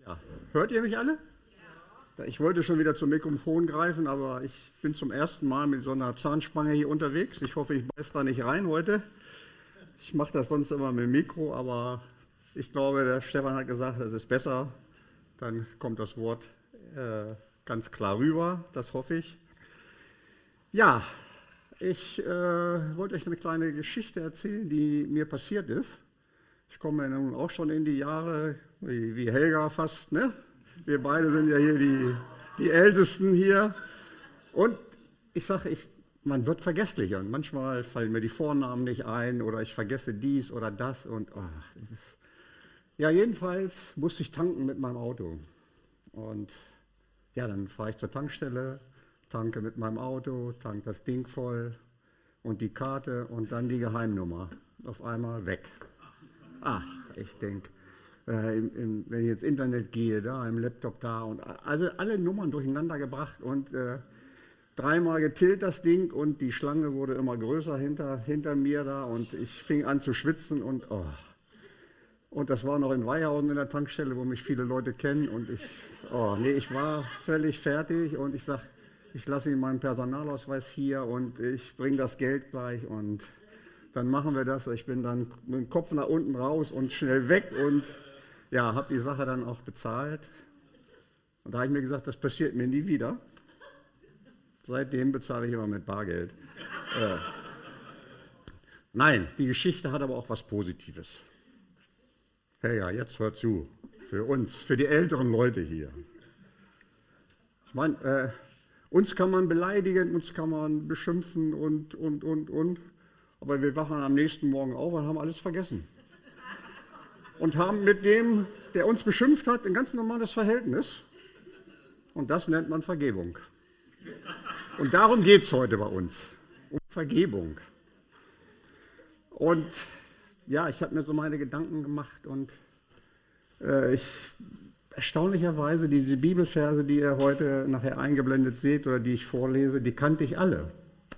Ja. Hört ihr mich alle? Ich wollte schon wieder zum Mikrofon greifen, aber ich bin zum ersten Mal mit so einer Zahnspange hier unterwegs. Ich hoffe, ich beiß da nicht rein heute. Ich mache das sonst immer mit dem Mikro, aber ich glaube, der Stefan hat gesagt, es ist besser. Dann kommt das Wort ganz klar rüber, das hoffe ich. Ja, ich wollte euch eine kleine Geschichte erzählen, die mir passiert ist. Ich komme ja nun auch schon in die Jahre, wie Helga fast, ne? Wir beide sind ja hier die Ältesten hier. Und ich sage, man wird vergesslicher. Und manchmal fallen mir die Vornamen nicht ein oder ich vergesse dies oder das. Und ja, jedenfalls musste ich tanken mit meinem Auto. Und ja, dann fahre ich zur Tankstelle, tanke mit meinem Auto, tanke das Ding voll und die Karte und dann die Geheimnummer. Auf einmal weg. Ich denke, wenn ich ins Internet gehe, da im Laptop da und also alle Nummern durcheinander gebracht und dreimal getillt das Ding und die Schlange wurde immer größer hinter mir da und ich fing an zu schwitzen und das war noch in Weihhausen in der Tankstelle, wo mich viele Leute kennen und ich war völlig fertig und ich sage, ich lasse Ihnen meinen Personalausweis hier und ich bringe das Geld gleich und dann machen wir das. Ich bin dann mit dem Kopf nach unten raus und schnell weg und ja, habe die Sache dann auch bezahlt. Und da habe ich mir gesagt, das passiert mir nie wieder. Seitdem bezahle ich immer mit Bargeld. Nein, die Geschichte hat aber auch was Positives. Hey, ja, jetzt hört zu. Für uns, für die älteren Leute hier. Ich meine, uns kann man beleidigen, uns kann man beschimpfen und. Aber wir wachen am nächsten Morgen auf und haben alles vergessen. Und haben mit dem, der uns beschimpft hat, ein ganz normales Verhältnis. Und das nennt man Vergebung. Und darum geht es heute bei uns, um Vergebung. Und ja, ich habe mir so meine Gedanken gemacht und erstaunlicherweise diese Bibelverse, die ihr heute nachher eingeblendet seht oder die ich vorlese, die kannte ich alle.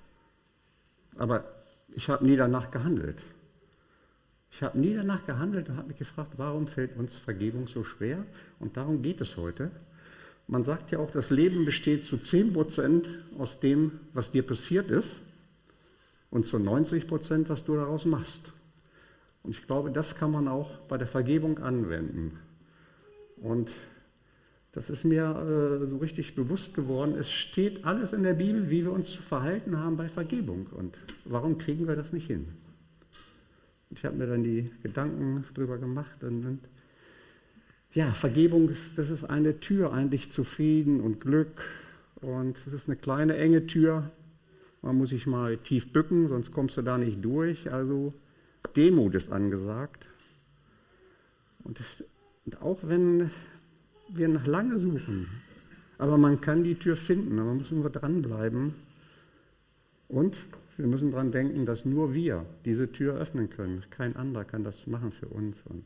Aber ich habe nie danach gehandelt. Ich habe nie danach gehandelt und habe mich gefragt, warum fällt uns Vergebung so schwer? Und darum geht es heute. Man sagt ja auch, das Leben besteht zu 10% aus dem, was dir passiert ist und zu 90%, was du daraus machst. Und ich glaube, das kann man auch bei der Vergebung anwenden. Und das ist mir so richtig bewusst geworden. Es steht alles in der Bibel, wie wir uns zu verhalten haben bei Vergebung. Und warum kriegen wir das nicht hin? Und ich habe mir dann die Gedanken drüber gemacht. Und ja, Vergebung, das ist eine Tür eigentlich zu Frieden und Glück. Und es ist eine kleine, enge Tür. Man muss sich mal tief bücken, sonst kommst du da nicht durch. Also Demut ist angesagt. Und auch wenn wir noch lange suchen, aber man kann die Tür finden, man muss nur dranbleiben und wir müssen daran denken, dass nur wir diese Tür öffnen können. Kein anderer kann das machen für uns. Und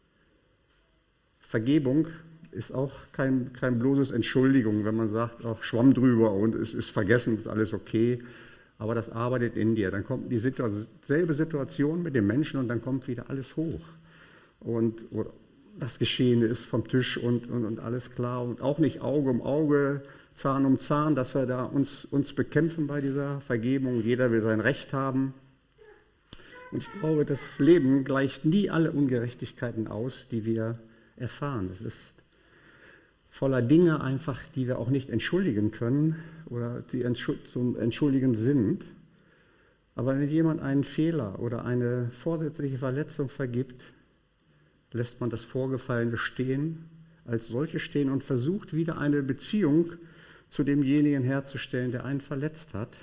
Vergebung ist auch kein bloßes Entschuldigung, wenn man sagt, auch Schwamm drüber und es ist vergessen, ist alles okay, aber das arbeitet in dir. Dann kommt dieselbe Situation mit dem Menschen und dann kommt wieder alles hoch. Und das Geschehene ist vom Tisch und alles klar und auch nicht Auge um Auge, Zahn um Zahn, dass wir da uns bekämpfen bei dieser Vergebung. Jeder will sein Recht haben. Und ich glaube, das Leben gleicht nie alle Ungerechtigkeiten aus, die wir erfahren. Es ist voller Dinge einfach, die wir auch nicht entschuldigen können oder die zum Entschuldigen sind. Aber wenn jemand einen Fehler oder eine vorsätzliche Verletzung vergibt, lässt man das Vorgefallene stehen, als solche stehen und versucht wieder eine Beziehung zu demjenigen herzustellen, der einen verletzt hat.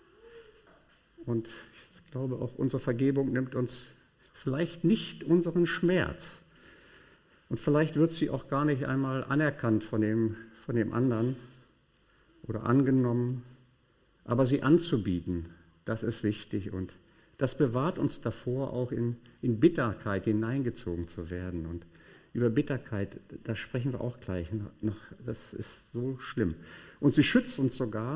Und ich glaube auch, unsere Vergebung nimmt uns vielleicht nicht unseren Schmerz. Und vielleicht wird sie auch gar nicht einmal anerkannt von dem anderen oder angenommen. Aber sie anzubieten, das ist wichtig und das bewahrt uns davor, auch in Bitterkeit hineingezogen zu werden. Und über Bitterkeit, da sprechen wir auch gleich noch. Das ist so schlimm. Und sie schützt uns sogar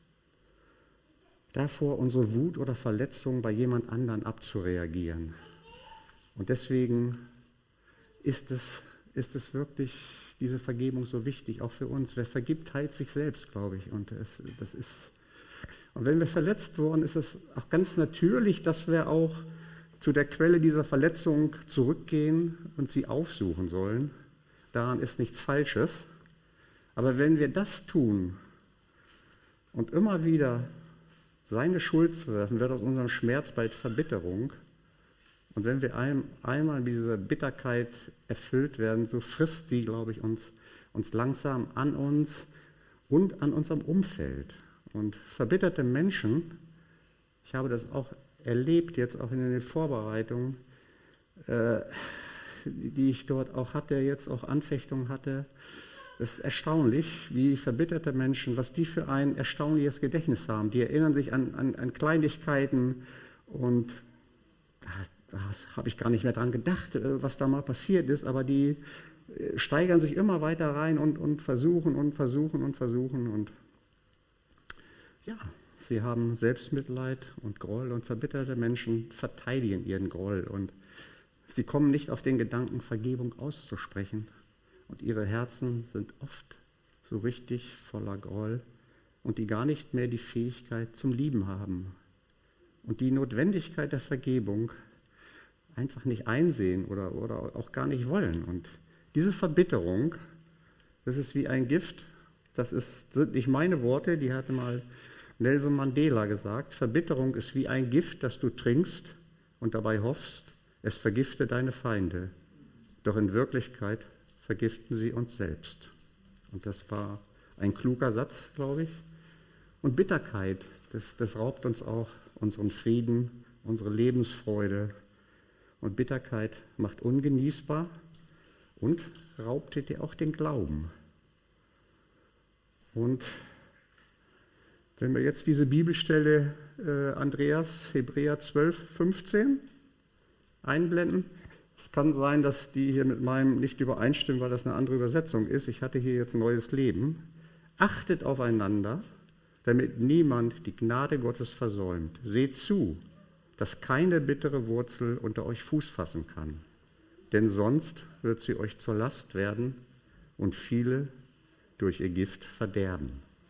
davor, unsere Wut oder Verletzung bei jemand anderen abzureagieren. Und deswegen ist es ist es wirklich, diese Vergebung so wichtig, auch für uns. Wer vergibt, heilt sich selbst, glaube ich. Und wenn wir verletzt wurden, ist es auch ganz natürlich, dass wir auch zu der Quelle dieser Verletzung zurückgehen und sie aufsuchen sollen. Daran ist nichts Falsches. Aber wenn wir das tun und immer wieder seine Schuld zu werfen, wird aus unserem Schmerz bald Verbitterung. Und wenn wir einmal mit dieser Bitterkeit erfüllt werden, so frisst sie, glaube ich, uns langsam an uns und an unserem Umfeld. Und verbitterte Menschen, ich habe das auch erlebt, jetzt auch in den Vorbereitungen, die ich dort auch hatte, jetzt auch Anfechtungen hatte. Es ist erstaunlich, wie verbitterte Menschen, was die für ein erstaunliches Gedächtnis haben. Die erinnern sich an Kleinigkeiten und da habe ich gar nicht mehr dran gedacht, was da mal passiert ist, aber die steigern sich immer weiter rein und versuchen und ja, sie haben Selbstmitleid und Groll und verbitterte Menschen verteidigen ihren Groll und sie kommen nicht auf den Gedanken, Vergebung auszusprechen. Und ihre Herzen sind oft so richtig voller Groll und die gar nicht mehr die Fähigkeit zum Lieben haben. Und die Notwendigkeit der Vergebung einfach nicht einsehen oder auch gar nicht wollen. Und diese Verbitterung, das ist wie ein Gift, sind nicht meine Worte, die hatte mal Nelson Mandela gesagt, Verbitterung ist wie ein Gift, das du trinkst und dabei hoffst, es vergifte deine Feinde. Doch in Wirklichkeit vergiften sie uns selbst. Und das war ein kluger Satz, glaube ich. Und Bitterkeit, das raubt uns auch unseren Frieden, unsere Lebensfreude. Und Bitterkeit macht ungenießbar und raubt dir auch den Glauben. Und wenn wir jetzt diese Bibelstelle, Andreas, Hebräer 12, 15 einblenden, es kann sein, dass die hier mit meinem nicht übereinstimmen, weil das eine andere Übersetzung ist. Ich hatte hier jetzt ein neues Leben. Achtet aufeinander, damit niemand die Gnade Gottes versäumt. Seht zu, dass keine bittere Wurzel unter euch Fuß fassen kann. Denn sonst wird sie euch zur Last werden und viele durch ihr Gift verderben.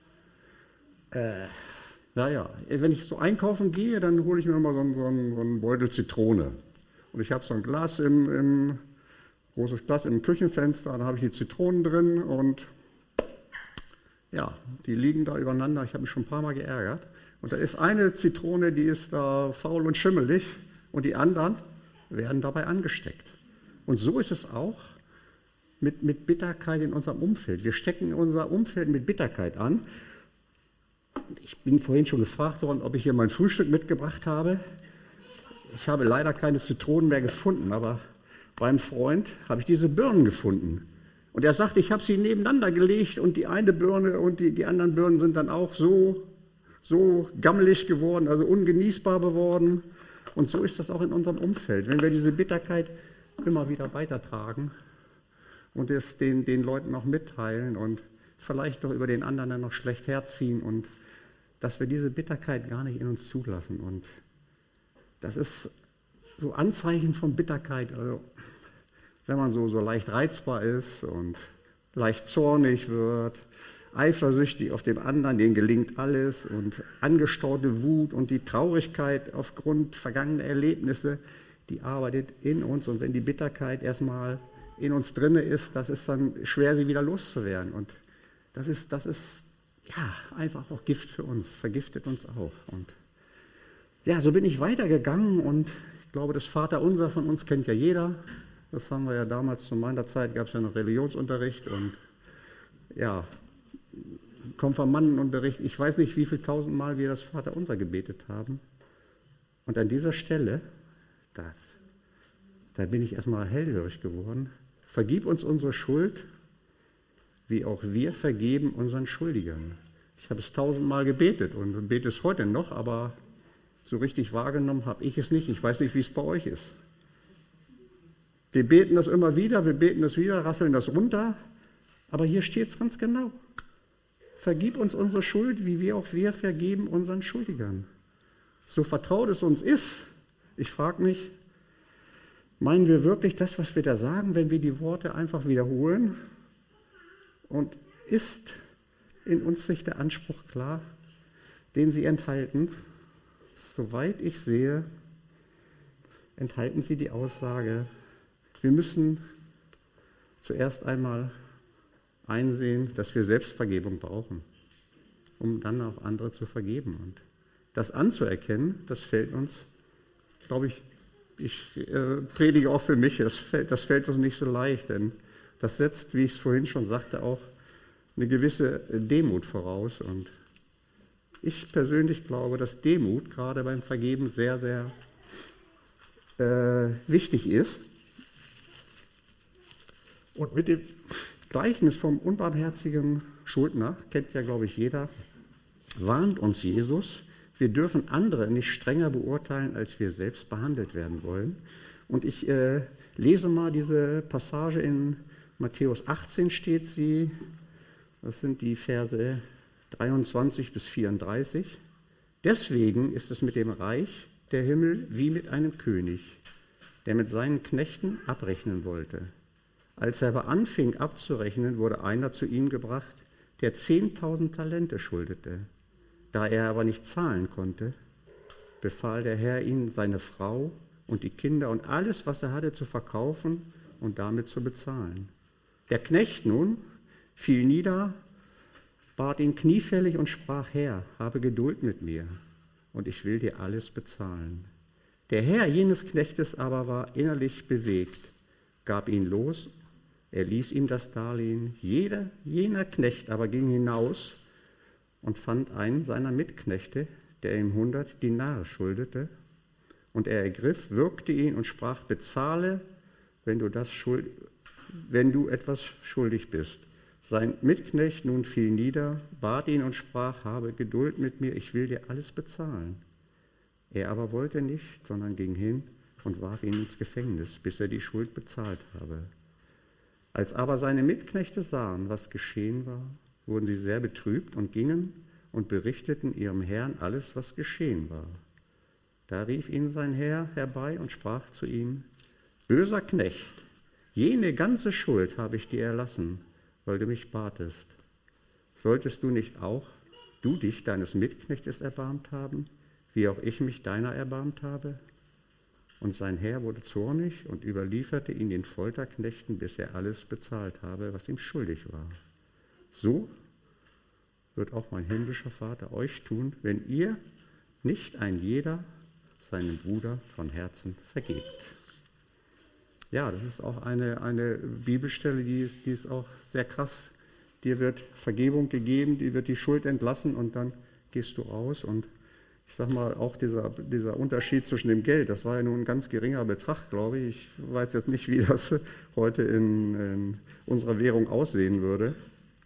Wenn ich so einkaufen gehe, dann hole ich mir immer so einen Beutel Zitrone. Und ich habe so ein Glas großes Glas im Küchenfenster, da habe ich die Zitronen drin und ja, die liegen da übereinander. Ich habe mich schon ein paar Mal geärgert. Und da ist eine Zitrone, die ist da faul und schimmelig und die anderen werden dabei angesteckt. Und so ist es auch mit Bitterkeit in unserem Umfeld. Wir stecken unser Umfeld mit Bitterkeit an. Ich bin vorhin schon gefragt worden, ob ich hier mein Frühstück mitgebracht habe. Ich habe leider keine Zitronen mehr gefunden, aber beim Freund habe ich diese Birnen gefunden. Und er sagt, ich habe sie nebeneinander gelegt und die eine Birne und die anderen Birnen sind dann auch so gammelig geworden, also ungenießbar geworden. Und so ist das auch in unserem Umfeld. Wenn wir diese Bitterkeit immer wieder weitertragen und es den Leuten noch mitteilen und vielleicht doch über den anderen dann noch schlecht herziehen und dass wir diese Bitterkeit gar nicht in uns zulassen. Und das ist so Anzeichen von Bitterkeit, also wenn man so leicht reizbar ist und leicht zornig wird, eifersüchtig auf dem anderen, denen gelingt alles und angestaute Wut und die Traurigkeit aufgrund vergangener Erlebnisse, die arbeitet in uns. Und wenn die Bitterkeit erstmal in uns drinne ist, das ist dann schwer, sie wieder loszuwerden. Und das ist ja einfach auch Gift für uns, vergiftet uns auch. Und ja, so bin ich weitergegangen und ich glaube, das Vaterunser von uns kennt ja jeder. Das haben wir ja damals zu meiner Zeit, gab es ja noch Religionsunterricht und ja, Konfirmandenunterricht. Ich weiß nicht, wie viel tausendmal wir das Vaterunser gebetet haben. Und an dieser Stelle, da bin ich erstmal hellhörig geworden. Vergib uns unsere Schuld, wie auch wir vergeben unseren Schuldigern. Ich habe es tausendmal gebetet und bete es heute noch, aber so richtig wahrgenommen habe ich es nicht. Ich weiß nicht, wie es bei euch ist. Wir beten das immer wieder, rasseln das runter, aber hier steht es ganz genau. Vergib uns unsere Schuld, wie auch wir vergeben unseren Schuldigern. So vertraut es uns ist, ich frage mich, Meinen wir wirklich das, was wir da sagen, wenn wir die Worte einfach wiederholen? Und ist in uns nicht der Anspruch klar, den sie enthalten? Soweit ich sehe, enthalten sie die Aussage, wir müssen zuerst einmal einsehen, dass wir Selbstvergebung brauchen, um dann auch andere zu vergeben. Und das anzuerkennen, das fällt uns, glaube ich, predige auch für mich, das fällt uns nicht so leicht, denn das setzt, wie ich es vorhin schon sagte, auch eine gewisse Demut voraus. Und ich persönlich glaube, dass Demut gerade beim Vergeben sehr, sehr wichtig ist. Und mit dem Gleichnis vom unbarmherzigen Schuldner, kennt ja, glaube ich, jeder, warnt uns Jesus, wir dürfen andere nicht strenger beurteilen, als wir selbst behandelt werden wollen. Und ich lese mal diese Passage in Matthäus 18 steht sie, das sind die Verse 23 bis 34. Deswegen ist es mit dem Reich der Himmel wie mit einem König, der mit seinen Knechten abrechnen wollte. Als er aber anfing abzurechnen, wurde einer zu ihm gebracht, der 10.000 Talente schuldete. Da er aber nicht zahlen konnte, befahl der Herr ihm, seine Frau und die Kinder und alles, was er hatte, zu verkaufen und damit zu bezahlen. Der Knecht nun fiel nieder, bat ihn kniefällig und sprach, Herr, habe Geduld mit mir, und ich will dir alles bezahlen. Der Herr jenes Knechtes aber war innerlich bewegt, gab ihn los, er ließ ihm das Darlehen. Jener Knecht aber ging hinaus und fand einen seiner Mitknechte, der ihm 100 Dinare schuldete. Und er ergriff, würgte ihn und sprach, bezahle, wenn du etwas schuldig bist. Sein Mitknecht nun fiel nieder, bat ihn und sprach, habe Geduld mit mir, ich will dir alles bezahlen. Er aber wollte nicht, sondern ging hin und warf ihn ins Gefängnis, bis er die Schuld bezahlt habe. Als aber seine Mitknechte sahen, was geschehen war, wurden sie sehr betrübt und gingen und berichteten ihrem Herrn alles, was geschehen war. Da rief ihn sein Herr herbei und sprach zu ihm, böser Knecht, jene ganze Schuld habe ich dir erlassen, weil du mich batest. Solltest du nicht auch, du dich deines Mitknechtes erbarmt haben, wie auch ich mich deiner erbarmt habe? Und sein Herr wurde zornig und überlieferte ihn den Folterknechten, bis er alles bezahlt habe, was ihm schuldig war. So wird auch mein himmlischer Vater euch tun, wenn ihr nicht ein jeder seinem Bruder von Herzen vergebt. Ja, das ist auch eine Bibelstelle, die ist auch sehr krass. Dir wird Vergebung gegeben, dir wird die Schuld entlassen und dann gehst du raus. Und ich sage mal, auch dieser Unterschied zwischen dem Geld, das war ja nur ein ganz geringer Betrag, glaube ich. Ich weiß jetzt nicht, wie das heute in unserer Währung aussehen würde.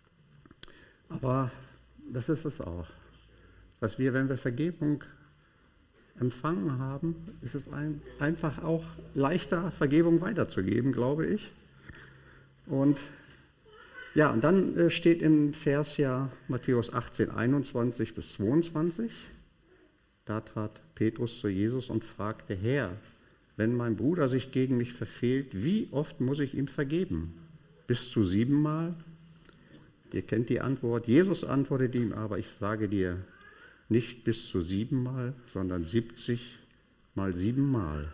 Aber das ist es auch. Dass wir, wenn wir Vergebung empfangen haben, ist es einfach auch leichter, Vergebung weiterzugeben, glaube ich. Und ja, und dann steht im Vers ja Matthäus 18, 21 bis 22, da trat Petrus zu Jesus und fragte, Herr, wenn mein Bruder sich gegen mich verfehlt, wie oft muss ich ihm vergeben? Bis zu 7-mal? Ihr kennt die Antwort. Jesus antwortete ihm, aber ich sage dir, nicht bis zu 7-mal, sondern 70 mal 7-mal.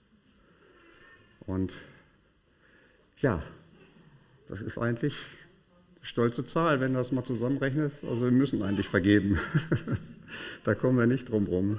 Und ja, das ist eigentlich eine stolze Zahl, wenn du das mal zusammenrechnest. Also wir müssen eigentlich vergeben. Da kommen wir nicht drum rum.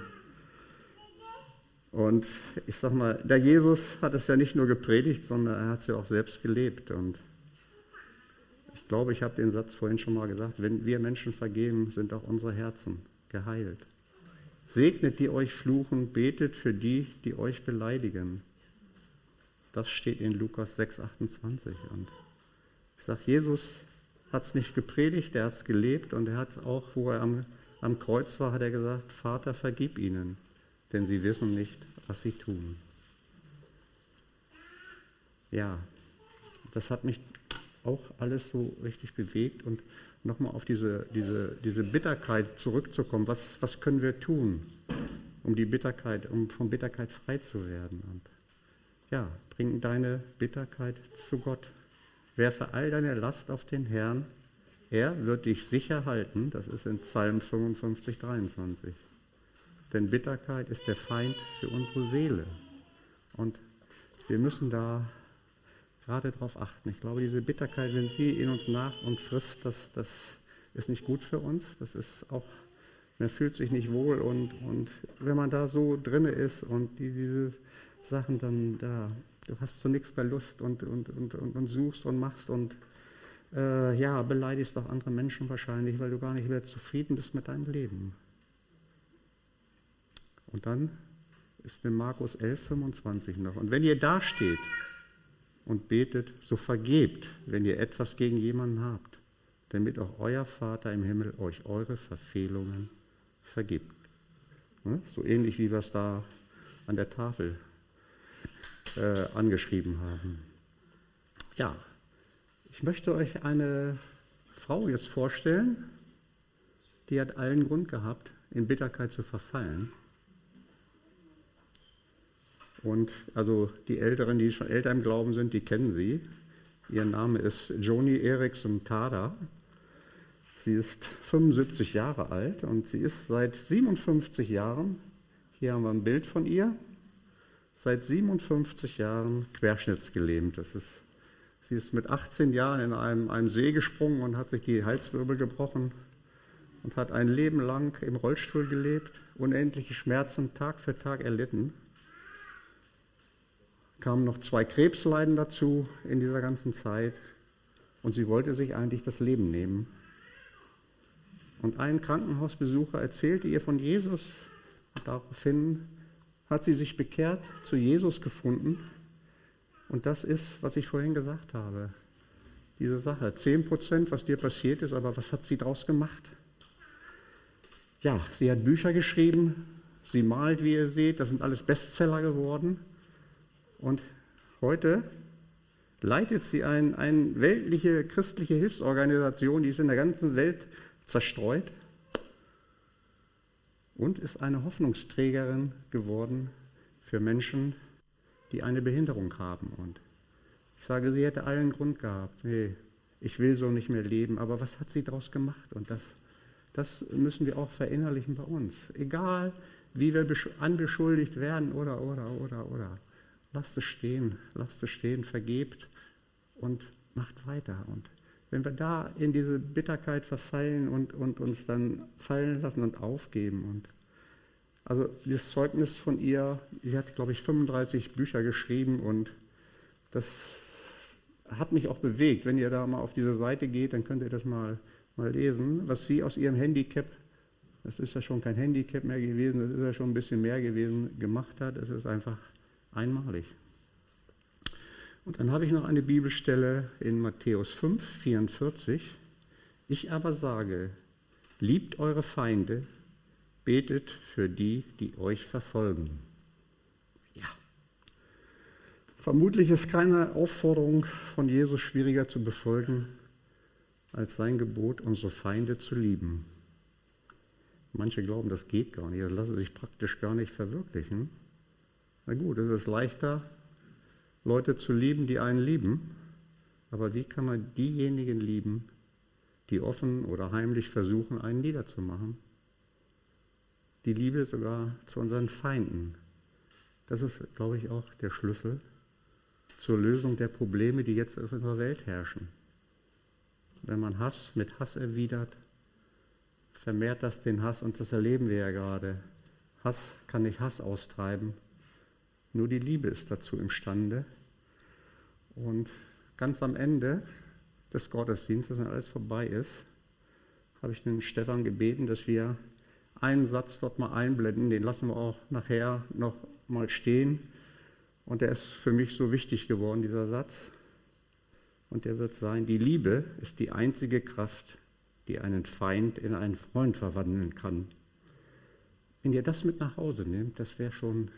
Und ich sag mal, der Jesus hat es ja nicht nur gepredigt, sondern er hat es ja auch selbst gelebt. Und ich glaube, ich habe den Satz vorhin schon mal gesagt, wenn wir Menschen vergeben, sind auch unsere Herzen geheilt. Segnet, die euch fluchen, betet für die, die euch beleidigen. Das steht in Lukas 6, 28. Und ich sage, Jesus hat es nicht gepredigt, er hat es gelebt und er hat auch, wo er am Kreuz war, hat er gesagt, Vater, vergib ihnen, denn sie wissen nicht, was sie tun. Ja, das hat mich auch alles so richtig bewegt und nochmal auf diese Bitterkeit zurückzukommen. Was können wir tun, um von Bitterkeit frei zu werden? Und ja, bring deine Bitterkeit zu Gott. Werfe all deine Last auf den Herrn. Er wird dich sicher halten. Das ist in Psalm 55, 23. Denn Bitterkeit ist der Feind für unsere Seele. Und wir müssen da gerade darauf achten. Ich glaube, diese Bitterkeit, wenn sie in uns nach und frisst, das ist nicht gut für uns. Das ist auch, man fühlt sich nicht wohl. Und wenn man da so drinne ist und diese Sachen dann da, du hast zu nichts mehr Lust und suchst und machst und beleidigst auch andere Menschen wahrscheinlich, weil du gar nicht mehr zufrieden bist mit deinem Leben. Und dann ist in Markus 11, 25 noch. Und wenn ihr da steht und betet, so vergebt, wenn ihr etwas gegen jemanden habt, damit auch euer Vater im Himmel euch eure Verfehlungen vergibt. So ähnlich wie wir es da an der Tafel angeschrieben haben. Ja, ich möchte euch eine Frau jetzt vorstellen, die hat allen Grund gehabt, in Bitterkeit zu verfallen. Und also die Älteren, die schon älter im Glauben sind, die kennen sie. Ihr Name ist Joni Eareckson Tada. Sie ist 75 Jahre alt und sie ist seit 57 Jahren, hier haben wir ein Bild von ihr, seit 57 Jahren querschnittsgelähmt. Sie ist mit 18 Jahren in einem See gesprungen und hat sich die Halswirbel gebrochen und hat ein Leben lang im Rollstuhl gelebt, unendliche Schmerzen Tag für Tag erlitten. Kamen noch 2 Krebsleiden dazu in dieser ganzen Zeit und sie wollte sich eigentlich das Leben nehmen. Und ein Krankenhausbesucher erzählte ihr von Jesus. Daraufhin hat sie sich bekehrt, zu Jesus gefunden. Und das ist, was ich vorhin gesagt habe. Diese Sache, 10%, was dir passiert ist, aber was hat sie daraus gemacht? Ja, sie hat Bücher geschrieben, sie malt, wie ihr seht, das sind alles Bestseller geworden. Und heute leitet sie eine weltliche christliche Hilfsorganisation, die ist in der ganzen Welt zerstreut und ist eine Hoffnungsträgerin geworden für Menschen, die eine Behinderung haben. Und ich sage, sie hätte allen Grund gehabt, nee, ich will so nicht mehr leben, aber was hat sie daraus gemacht? Und das müssen wir auch verinnerlichen bei uns. Egal, wie wir anbeschuldigt werden oder. Lasst es stehen, vergebt und macht weiter. Und wenn wir da in diese Bitterkeit verfallen und uns dann fallen lassen und aufgeben. Also das Zeugnis von ihr, sie hat, glaube ich, 35 Bücher geschrieben und das hat mich auch bewegt. Wenn ihr da mal auf diese Seite geht, dann könnt ihr das mal lesen, was sie aus ihrem Handicap, das ist ja schon kein Handicap mehr gewesen, das ist ja schon ein bisschen mehr gewesen, gemacht hat. Es ist einfach einmalig. Und dann habe ich noch eine Bibelstelle in Matthäus 5, 44. Ich aber sage, liebt eure Feinde, betet für die, die euch verfolgen. Ja. Vermutlich ist keine Aufforderung von Jesus schwieriger zu befolgen, als sein Gebot, unsere Feinde zu lieben. Manche glauben, das geht gar nicht, das lassen sich praktisch gar nicht verwirklichen. Na gut, es ist leichter, Leute zu lieben, die einen lieben, aber wie kann man diejenigen lieben, die offen oder heimlich versuchen, einen niederzumachen? Die Liebe sogar zu unseren Feinden. Das ist, glaube ich, auch der Schlüssel zur Lösung der Probleme, die jetzt in unserer Welt herrschen. Wenn man Hass mit Hass erwidert, vermehrt das den Hass und das erleben wir ja gerade. Hass kann nicht Hass austreiben. Nur die Liebe ist dazu imstande. Und ganz am Ende des Gottesdienstes, wenn alles vorbei ist, habe ich den Stefan gebeten, dass wir einen Satz dort mal einblenden, den lassen wir auch nachher noch mal stehen. Und der ist für mich so wichtig geworden, dieser Satz. Und der wird sein, die Liebe ist die einzige Kraft, die einen Feind in einen Freund verwandeln kann. Wenn ihr das mit nach Hause nehmt, das wäre schon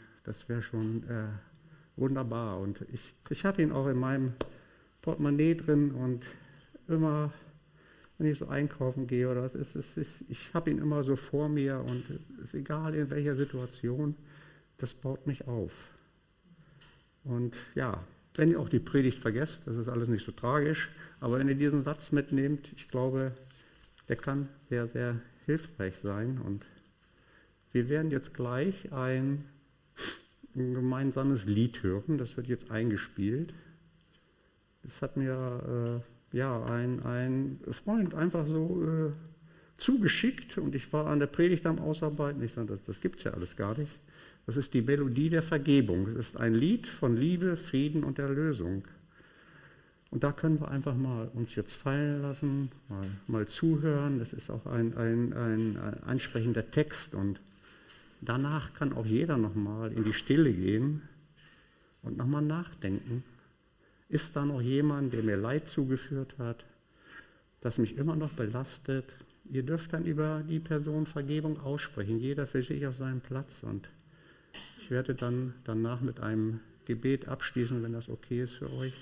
wunderbar. Und ich habe ihn auch in meinem Portemonnaie drin und immer, wenn ich so einkaufen gehe oder was ich habe ihn immer so vor mir und es ist egal in welcher Situation, das baut mich auf. Und ja, wenn ihr auch die Predigt vergesst, das ist alles nicht so tragisch, aber wenn ihr diesen Satz mitnehmt, ich glaube, der kann sehr, sehr hilfreich sein. Und wir werden jetzt gleich ein gemeinsames Lied hören, das wird jetzt eingespielt. Das hat mir ein Freund einfach so zugeschickt und ich war an der Predigt am Ausarbeiten. Ich dachte, das gibt es ja alles gar nicht. Das ist die Melodie der Vergebung. Das ist ein Lied von Liebe, Frieden und Erlösung. Und da können wir einfach mal uns jetzt fallen lassen, mal zuhören. Das ist auch ein ansprechender Text und danach kann auch jeder nochmal in die Stille gehen und nochmal nachdenken. Ist da noch jemand, der mir Leid zugeführt hat, das mich immer noch belastet? Ihr dürft dann über die Person Vergebung aussprechen, jeder für sich auf seinem Platz. Und ich werde dann danach mit einem Gebet abschließen, wenn das okay ist für euch.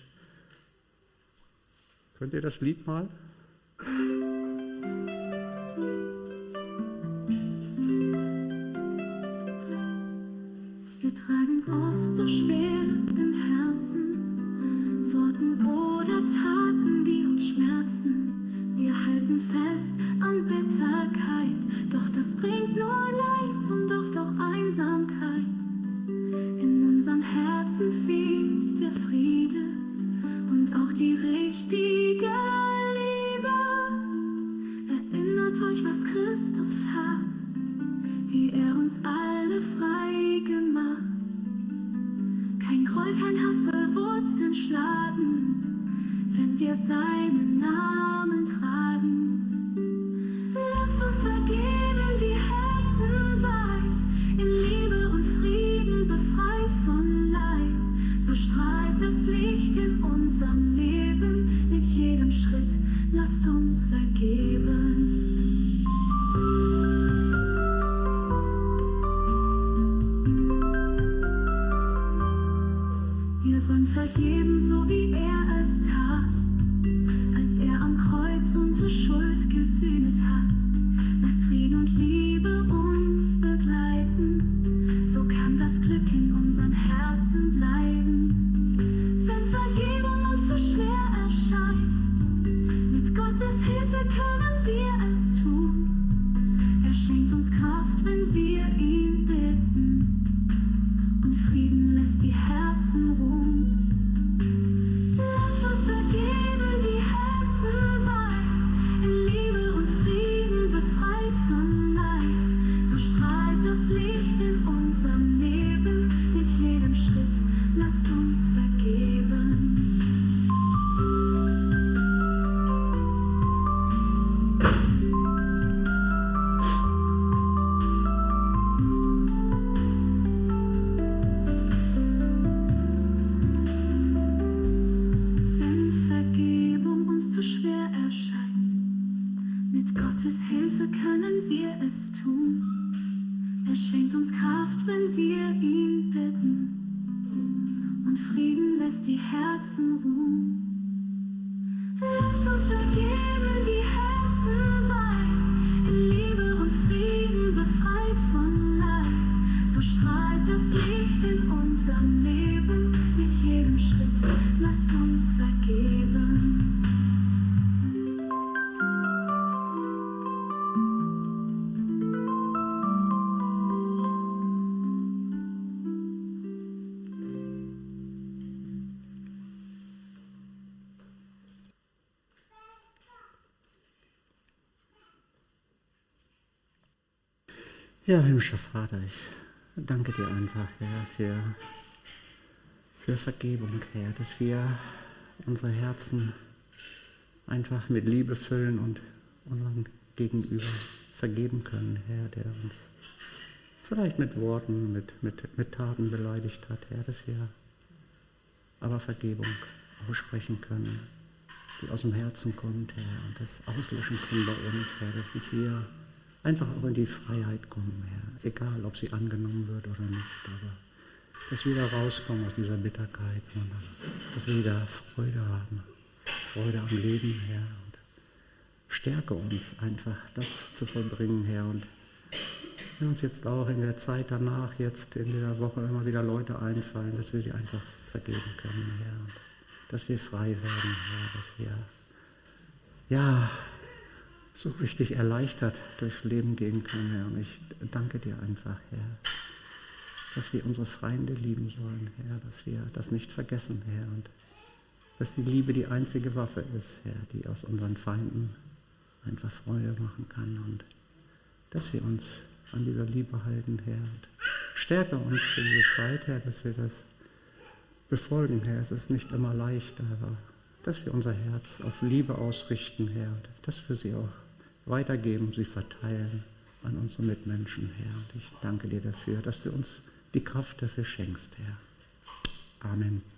Könnt ihr das Lied mal? Wir tragen oft so schwer im Herzen Worten oder Taten, die uns schmerzen. Wir halten fest an Bitterkeit, doch das bringt nur Leid und oft auch Einsamkeit. In unserem Herzen fehlt der Friede und auch die richtige Liebe. Erinnert euch, was Christus tat, wie er uns alle frei gemacht. Kein Groll, kein Hasse, Wurzeln schlagen, wenn wir seinen Namen tragen. Lasst uns vergeben, die Herzen weit, in Liebe und Frieden befreit von Leid. So strahlt das Licht in unserem Leben, mit jedem Schritt lasst uns vergeben. Wir wollen vergeben, so wie er es tat, als er am Kreuz unsere Schuld gesühnet hat. Lass Frieden und Liebe uns begleiten, so kann das Glück in unseren Herzen bleiben. Wenn Vergebung uns so schwer erscheint, mit Gottes Hilfe können wir es tun. Er schenkt uns Kraft, wenn wir ihn bitten, und Frieden lässt die Herzen ruhen. Lasst uns vergeben, die Herzen weit, in Liebe und Frieden befreit von Leid. So strahlt das Licht in unserem Leben, mit jedem Schritt lasst uns vergeben. Wenn Vergebung uns zu schwer erscheint, mit Gottes Hilfe können wir es tun. Er schenkt uns Kraft, wenn wir ihn bitten, und Frieden lässt die Herzen ruhen. Lasst uns vergeben, die Herzen weit, in Liebe und Frieden befreit von Leid. So strahlt das Licht in unserem Leben, mit jedem Schritt lasst uns vergeben. Ja, himmlischer Vater, ich danke dir einfach, Herr, für Vergebung, Herr, dass wir unsere Herzen einfach mit Liebe füllen und unserem Gegenüber vergeben können, Herr, der uns vielleicht mit Worten, mit Taten beleidigt hat, Herr, dass wir aber Vergebung aussprechen können, die aus dem Herzen kommt, Herr, und das auslöschen können bei uns, Herr, dass wir einfach auch in die Freiheit kommen, Herr, egal ob sie angenommen wird oder nicht, aber dass wir da rauskommen aus dieser Bitterkeit, und dass wir wieder Freude haben, Freude am Leben, Herr, und stärke uns einfach, das zu vollbringen, Herr, und wenn uns jetzt auch in der Zeit danach, jetzt in der Woche immer wieder Leute einfallen, dass wir sie einfach vergeben können, Herr. Und dass wir frei werden, Herr, dass wir ja so richtig erleichtert durchs Leben gehen können, Herr. Und ich danke dir einfach, Herr, dass wir unsere Feinde lieben sollen, Herr, dass wir das nicht vergessen, Herr, und dass die Liebe die einzige Waffe ist, Herr, die aus unseren Feinden einfach Freude machen kann, und dass wir uns an dieser Liebe halten, Herr, und stärke uns für diese Zeit, Herr, dass wir das befolgen, Herr. Es ist nicht immer leicht, aber dass wir unser Herz auf Liebe ausrichten, Herr, und dass wir sie auch weitergeben, sie verteilen an unsere Mitmenschen, Herr. Und ich danke dir dafür, dass du uns die Kraft dafür schenkst, Herr. Amen.